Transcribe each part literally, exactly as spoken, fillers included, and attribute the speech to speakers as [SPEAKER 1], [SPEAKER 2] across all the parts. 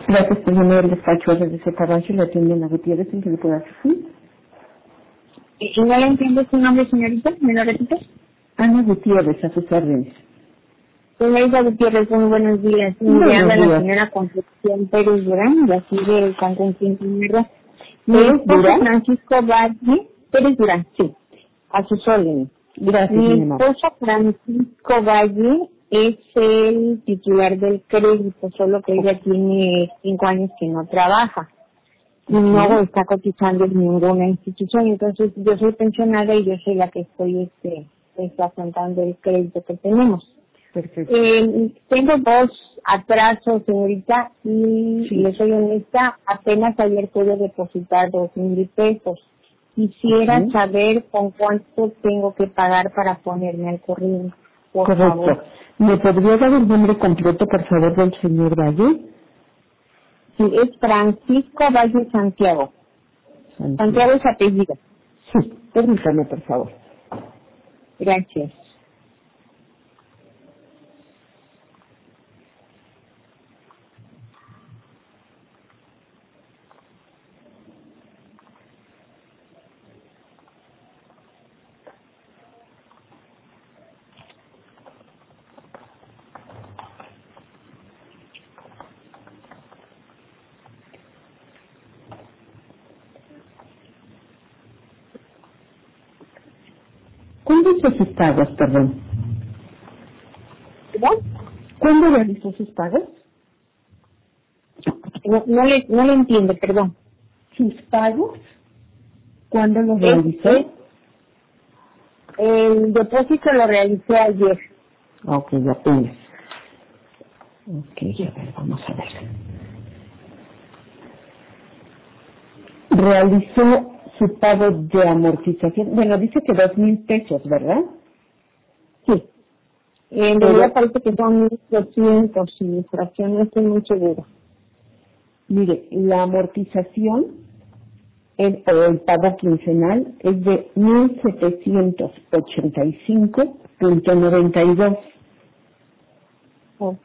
[SPEAKER 1] Gracias por llamar al despacho de Receta Rancho, la tienda Ana Gutiérrez, ¿en que le puedo asistir?
[SPEAKER 2] ¿Y no le entiendo su nombre, señorita? ¿Me lo repite?
[SPEAKER 1] Ana Gutiérrez, a sus órdenes.
[SPEAKER 2] Señorita Gutiérrez, muy buenos días. Me
[SPEAKER 1] Buenos
[SPEAKER 2] habla la
[SPEAKER 1] días.
[SPEAKER 2] señora Concepción Pérez Durán, de aquí de Cancún, Quintana. Mi
[SPEAKER 1] ¿Pérez
[SPEAKER 2] esposo
[SPEAKER 1] Durán?
[SPEAKER 2] Francisco Valle, Pérez Durán, sí, a sus órdenes.
[SPEAKER 1] Gracias,
[SPEAKER 2] Mi
[SPEAKER 1] mi amor.
[SPEAKER 2] esposo Francisco Valle es el titular del crédito, solo que ella tiene cinco años que no trabaja y no está cotizando en ninguna institución. Entonces yo soy pensionada y yo soy la que estoy este, está afrontando el crédito que tenemos.
[SPEAKER 1] Perfecto.
[SPEAKER 2] Eh, tengo dos atrasos, señorita, y
[SPEAKER 1] Sí.
[SPEAKER 2] le soy honesta, apenas ayer pude depositar dos mil pesos. Quisiera
[SPEAKER 1] Ujú.
[SPEAKER 2] saber con cuánto tengo que pagar para ponerme al corriente, por favor.
[SPEAKER 1] Correcto. ¿Me podría dar el nombre completo, por favor, del señor Valle?
[SPEAKER 2] Sí, es Francisco Valle Santiago. Santiago es apellido.
[SPEAKER 1] Sí, permítame, por favor.
[SPEAKER 2] Gracias.
[SPEAKER 1] ¿Cuándo hizo sus pagos, perdón?
[SPEAKER 2] ¿Perdón?
[SPEAKER 1] ¿Cuándo realizó sus pagos?
[SPEAKER 2] No, no le, no le entiendo, perdón.
[SPEAKER 1] ¿Sus pagos? ¿Cuándo los
[SPEAKER 2] Es,
[SPEAKER 1] realizó?
[SPEAKER 2] es, el depósito lo realicé ayer.
[SPEAKER 1] Ok, apenas. Ok, a ver, vamos a ver. Realizó su pago de amortización. Bueno, dice que dos mil pesos, ¿verdad?
[SPEAKER 2] Sí. En
[SPEAKER 1] Pero,
[SPEAKER 2] realidad parece que son mil doscientos y mi fracción no estoy muy segura.
[SPEAKER 1] mire, la amortización el, o el pago quincenal es de mil setecientos ochenta y cinco punto noventa y dos.
[SPEAKER 2] Ok.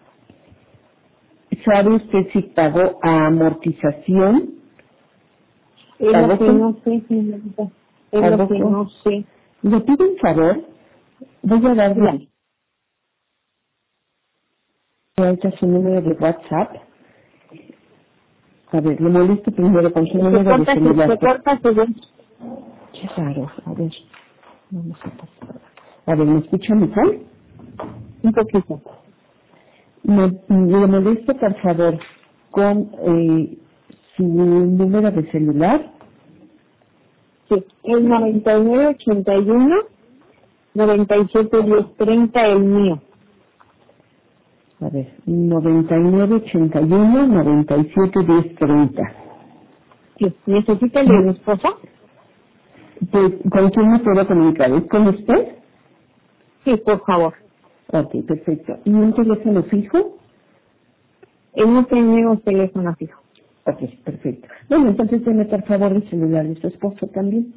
[SPEAKER 1] ¿Sabe usted si pagó a amortización?
[SPEAKER 2] Es
[SPEAKER 1] ¿Pagó
[SPEAKER 2] lo que
[SPEAKER 1] con-
[SPEAKER 2] no sé, señorita. Es
[SPEAKER 1] pagó
[SPEAKER 2] lo que
[SPEAKER 1] con-
[SPEAKER 2] no sé.
[SPEAKER 1] Le pido un favor, voy a darle
[SPEAKER 2] Dígame.
[SPEAKER 1] ahorita su número de WhatsApp. A ver, le molesto primero con su
[SPEAKER 2] Se
[SPEAKER 1] número de
[SPEAKER 2] corta, se,
[SPEAKER 1] celular.
[SPEAKER 2] se corta su voz.
[SPEAKER 1] Qué raro, a ver, vamos a pasar. A ver, ¿me escucha mejor?
[SPEAKER 2] Un poquito.
[SPEAKER 1] Me, le molesto, por favor, con eh, su número de celular.
[SPEAKER 2] Sí. Es noventa y nueve ochenta y uno noventa y siete diez treinta el mío.
[SPEAKER 1] A ver, noventa y nueve ochenta y uno noventa y siete diez treinta.
[SPEAKER 2] Sí. ¿Necesita el de mi esposa?
[SPEAKER 1] Pues, ¿con quién me puedo comunicar? ¿Es con usted?
[SPEAKER 2] Sí, por favor.
[SPEAKER 1] Ok, perfecto. ¿Y un teléfono fijo?
[SPEAKER 2] Él no tenemos teléfono fijo.
[SPEAKER 1] Ok, perfecto. Bueno, entonces deme por favor el celular de su esposo también.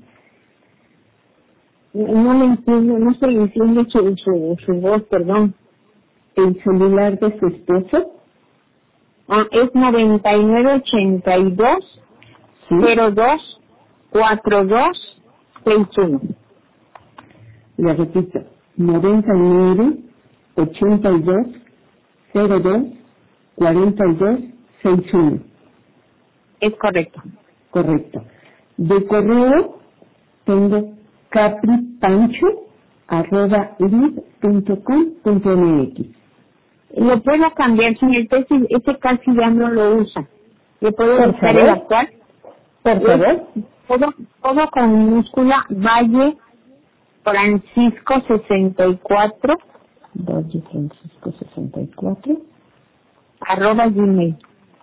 [SPEAKER 2] No le entiendo, no se le entiende su, su, su voz, perdón.
[SPEAKER 1] El celular de su esposo,
[SPEAKER 2] Ah, es noventa y nueve ochenta y dos
[SPEAKER 1] ¿sí?
[SPEAKER 2] cero dos cuatro dos seis uno.
[SPEAKER 1] Le repito, noventa y nueve ochenta y dos cero dos cuarenta y dos sesenta y uno.
[SPEAKER 2] Es correcto.
[SPEAKER 1] Correcto. De correo tengo capripancho arroba lib punto com punto mx.
[SPEAKER 2] Lo puedo cambiar, señorita, ese, ese casi ya no lo usa. ¿Le puedo
[SPEAKER 1] Por
[SPEAKER 2] buscar el
[SPEAKER 1] favor,
[SPEAKER 2] actual?
[SPEAKER 1] por
[SPEAKER 2] Es
[SPEAKER 1] favor.
[SPEAKER 2] todo, todo con minúscula, Valle Francisco sesenta y cuatro,
[SPEAKER 1] Valle Francisco sesenta y cuatro.
[SPEAKER 2] arroba gmail.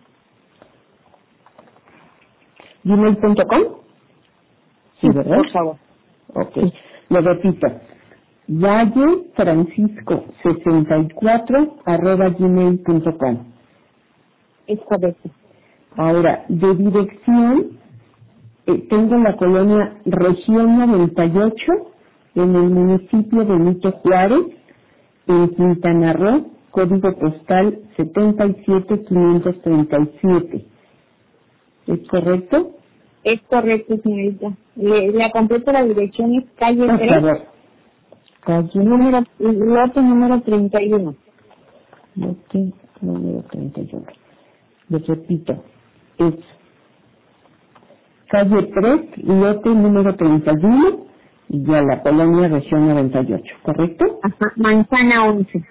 [SPEAKER 1] gmail punto com. Sí,
[SPEAKER 2] Sí,
[SPEAKER 1] ¿verdad?
[SPEAKER 2] por favor.
[SPEAKER 1] Ok. Lo repito. Valle Francisco sesenta y cuatro arroba gmail punto com.
[SPEAKER 2] Es correcto.
[SPEAKER 1] Ahora, de dirección, eh, tengo la colonia Región noventa y ocho en el municipio de Benito Juárez, en Quintana Roo, código postal setenta y siete quinientos treinta y siete. ¿Es correcto?
[SPEAKER 2] Es correcto, señorita. Le, le completo la dirección, es calle
[SPEAKER 1] Por
[SPEAKER 2] tres,
[SPEAKER 1] favor. Calle
[SPEAKER 2] número, lote número treinta y uno.
[SPEAKER 1] lote número treinta y uno. Les repito, es calle tres, lote número treinta y uno, y ya la colonia región noventa y ocho, ¿correcto?
[SPEAKER 2] Ajá, manzana once.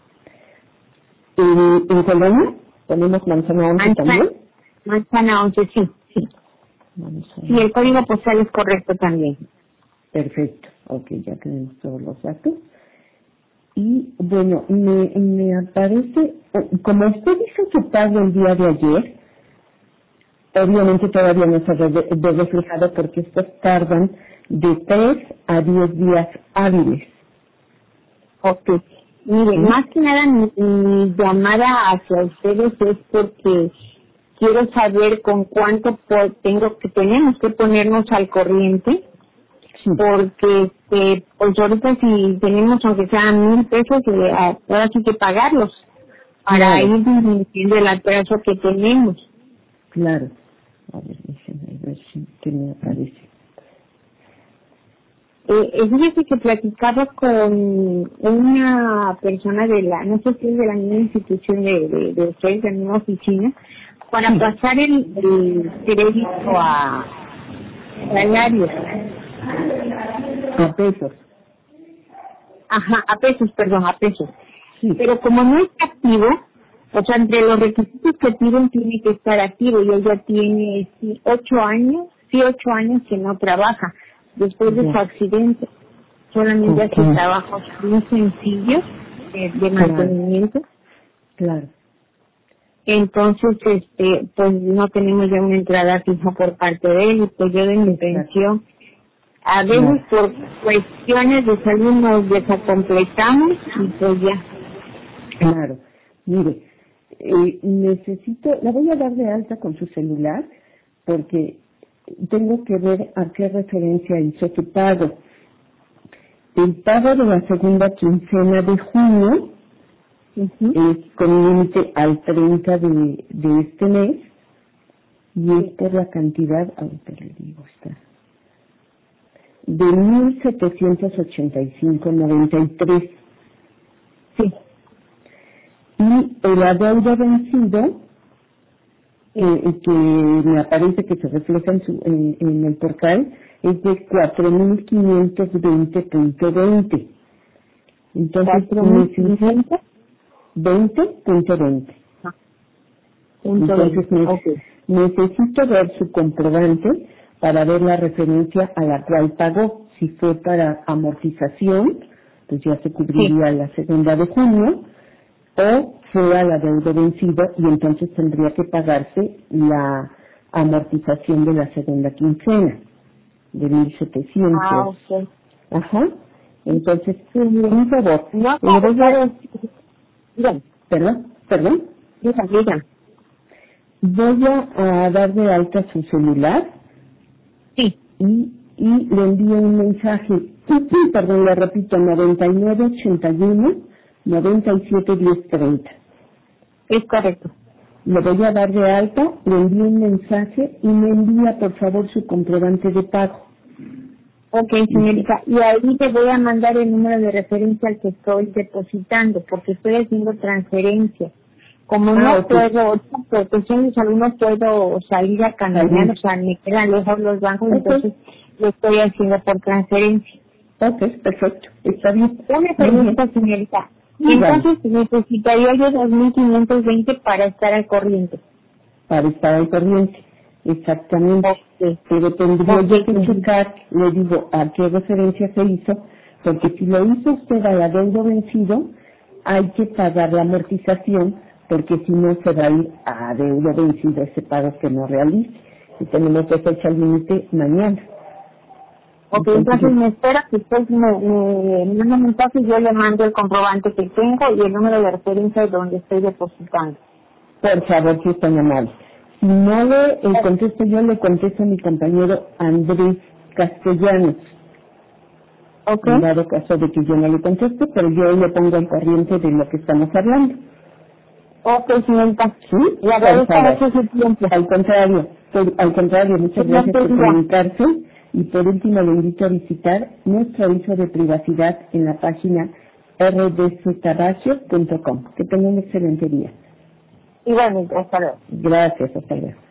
[SPEAKER 1] ¿En, en colonia ponemos manzana once
[SPEAKER 2] Manzana,
[SPEAKER 1] también?
[SPEAKER 2] manzana once, sí, sí.
[SPEAKER 1] Vamos a ver.
[SPEAKER 2] Sí, el código postal es correcto también.
[SPEAKER 1] Perfecto, ok, ya tenemos todos los datos. Y bueno, me, me aparece, como usted hizo su pago el día de ayer, obviamente todavía no se ve ve reflejado porque estos tardan de tres a diez días hábiles.
[SPEAKER 2] Ok. Mire,
[SPEAKER 1] ¿Sí?
[SPEAKER 2] más que nada mi, mi llamada hacia ustedes es porque quiero saber con cuánto po- tengo que tenemos que ponernos al corriente,
[SPEAKER 1] Sí,
[SPEAKER 2] porque este, pues ahorita si tenemos aunque sean mil pesos, eh, a- ahora sí que pagarlos para
[SPEAKER 1] claro,
[SPEAKER 2] ir disminuyendo el atraso que tenemos.
[SPEAKER 1] claro. A ver, déjenme ver si que me aparece.
[SPEAKER 2] Eh, eh, fíjese que platicaba con una persona de la, no sé si es de la misma institución de, de, de ustedes, de la misma oficina, para
[SPEAKER 1] Sí,
[SPEAKER 2] pasar el, el crédito a salarios.
[SPEAKER 1] a pesos.
[SPEAKER 2] Ajá, a pesos, perdón, a pesos.
[SPEAKER 1] Sí,
[SPEAKER 2] Pero como no está activo, o sea, entre los requisitos que piden tiene que estar activo y ella tiene sí, ocho años, sí, ocho años que no trabaja. Después de su
[SPEAKER 1] ya,
[SPEAKER 2] accidente, solamente
[SPEAKER 1] ok,
[SPEAKER 2] hace trabajos muy sencillos eh, de
[SPEAKER 1] claro,
[SPEAKER 2] mantenimiento.
[SPEAKER 1] claro,
[SPEAKER 2] Entonces, este, pues no tenemos ya una entrada fija por parte de él y pues yo de mi
[SPEAKER 1] exacto,
[SPEAKER 2] pensión. A veces
[SPEAKER 1] claro,
[SPEAKER 2] por cuestiones de salud nos desacompletamos y pues ya.
[SPEAKER 1] claro. Mire, eh, necesito, la voy a dar de alta con su celular porque tengo que ver a qué referencia hizo su pago. El pago de la segunda quincena de junio
[SPEAKER 2] Ujú.
[SPEAKER 1] es con límite al treinta de, de este mes y es por la cantidad, ahorita le digo, está, de mil setecientos ochenta y cinco noventa y tres.
[SPEAKER 2] Sí.
[SPEAKER 1] Y el adeudo vencido, eh, que me aparece que se refleja en, su, en, en el portal, es de cuatro mil quinientos veinte punto veinte. Entonces,
[SPEAKER 2] cuatro mil
[SPEAKER 1] necesito
[SPEAKER 2] quinientos
[SPEAKER 1] veinte punto veinte.
[SPEAKER 2] punto
[SPEAKER 1] Entonces,
[SPEAKER 2] veinte.
[SPEAKER 1] ne-
[SPEAKER 2] Ok.
[SPEAKER 1] necesito ver su comprobante para ver la referencia a la cual pagó. Si fue para amortización, pues ya se
[SPEAKER 2] Sí.
[SPEAKER 1] cubriría la segunda de junio, o fue al adeudo vencido y entonces tendría que pagarse la amortización de la segunda quincena de mil
[SPEAKER 2] Ah,
[SPEAKER 1] setecientos.
[SPEAKER 2] ok.
[SPEAKER 1] Ajá. Entonces,
[SPEAKER 2] Sí, mire.
[SPEAKER 1] un favor,
[SPEAKER 2] No
[SPEAKER 1] le
[SPEAKER 2] sabe
[SPEAKER 1] voy a,
[SPEAKER 2] cuál es. Dígame,
[SPEAKER 1] perdón, perdón,
[SPEAKER 2] dígame, dígame.
[SPEAKER 1] voy a, a dar de alta su celular
[SPEAKER 2] Sí,
[SPEAKER 1] y, y le envío un mensaje, perdón, le repito, noventa y nueve ochenta y uno noventa y siete diez treinta.
[SPEAKER 2] es correcto.
[SPEAKER 1] Le voy a dar de alta, le envío un mensaje y me envía por favor su comprobante de pago.
[SPEAKER 2] Ok, señorita. Y ahí le voy a mandar el número de referencia al que estoy depositando, porque estoy haciendo transferencia. Como
[SPEAKER 1] Ah,
[SPEAKER 2] no
[SPEAKER 1] ok.
[SPEAKER 2] puedo, por cuestión de salud no puedo salir a caminar,
[SPEAKER 1] Salud.
[SPEAKER 2] o sea, me quedan lejos los bancos,
[SPEAKER 1] Ok.
[SPEAKER 2] entonces lo estoy haciendo por transferencia.
[SPEAKER 1] Ok, perfecto, está bien.
[SPEAKER 2] Una
[SPEAKER 1] Muy
[SPEAKER 2] pregunta,
[SPEAKER 1] bien.
[SPEAKER 2] señorita.
[SPEAKER 1] Dígame,
[SPEAKER 2] Entonces necesitaría yo dos mil quinientos veinte para estar al corriente.
[SPEAKER 1] para estar al corriente. Exactamente.
[SPEAKER 2] Ok.
[SPEAKER 1] Pero tendría
[SPEAKER 2] Ok,
[SPEAKER 1] yo que
[SPEAKER 2] señorita.
[SPEAKER 1] checar, le digo, a qué referencia se hizo, porque si lo hizo usted al adeudo vencido, hay que pagar la amortización, porque si no se va a ir a adeudo vencido ese pago que no realice. Y tenemos que fecha límite mañana.
[SPEAKER 2] Ok,
[SPEAKER 1] Entonces,
[SPEAKER 2] entonces me espera que usted me, me, me mande un mensaje y yo le mando el comprobante que tengo y el número de referencia de donde estoy depositando.
[SPEAKER 1] por favor, si es tan amable. Si no le eh, contesto yo, le contesto a mi compañero Andrés Castellanos.
[SPEAKER 2] Ok.
[SPEAKER 1] En dado caso de que yo no le conteste, pero yo le pongo al corriente de lo que estamos hablando.
[SPEAKER 2] Ok, señorita.
[SPEAKER 1] ¿Sí?
[SPEAKER 2] Le agradezco mucho su tiempo.
[SPEAKER 1] Al contrario, por- al contrario, muchas
[SPEAKER 2] Sí,
[SPEAKER 1] gracias por
[SPEAKER 2] no,
[SPEAKER 1] comunicarse. Y por último, le invito a visitar nuestro aviso de privacidad en la página r d z radio punto com. Que tenga un excelente día.
[SPEAKER 2] Igualmente, hasta luego.
[SPEAKER 1] Gracias, hasta luego.